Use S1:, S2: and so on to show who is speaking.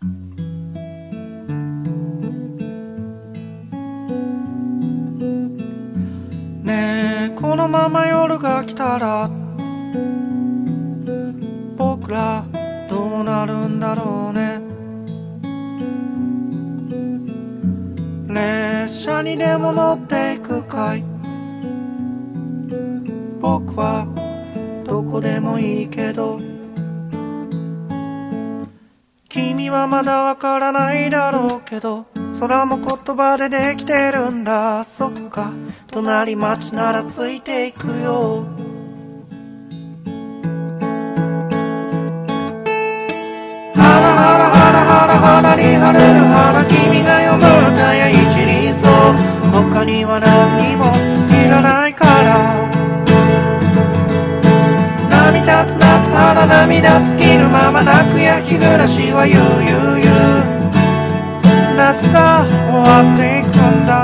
S1: ねえこのまま夜が来たら僕らどうなるんだろうね。列車にでも乗っていくかい。僕はどこでもいいけど君はまだわからないだろうけど空も言葉でできてるんだ。そっか隣町ならついていくよ。ハラハラハラハラハラに晴れる花君が読む歌や一輪草他には何にもいらないから波立つ夏花涙尽きるまま泣くや日暮らしはゆうゆうゆう夏が終わっていくんだ。